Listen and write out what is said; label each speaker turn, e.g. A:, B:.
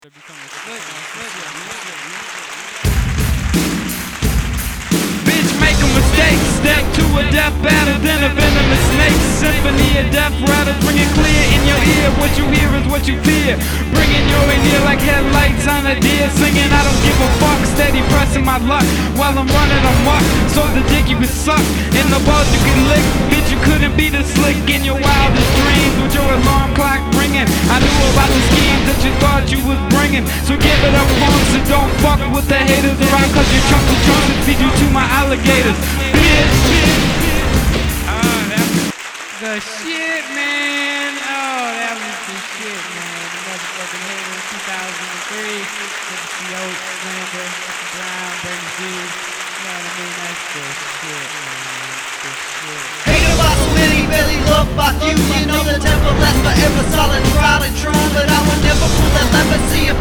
A: Bitch, make a mistake. Step to a death battle, then a venomous snake. Symphony of death rattle, bring it clear in your ear. What you hear is what you fear. Bringing your ear like headlights on a deer. Singing, I don't give a fuck. Steady pressing my luck while I'm running amok. So the dick you could suck, and the balls you could lick. Bitch, you couldn't be this slick in your wildest dreams with your alarm clock ringing. I knew about the schemes that you thought you was bringing. So give it up, punks, and don't fuck with the haters around. Cause you chunk the trunks and feed you to my alligators. Bitch. The shit, man. Oh, that was the shit, man. The motherfucking haters, 2003. CO, Slander, Brown, Bernie G. You know what I mean? That's the shit, man. The shit.
B: Hating about so many really look fuck you. You know the temple that's forever solid, tried and true. But I will never pull that lever, see if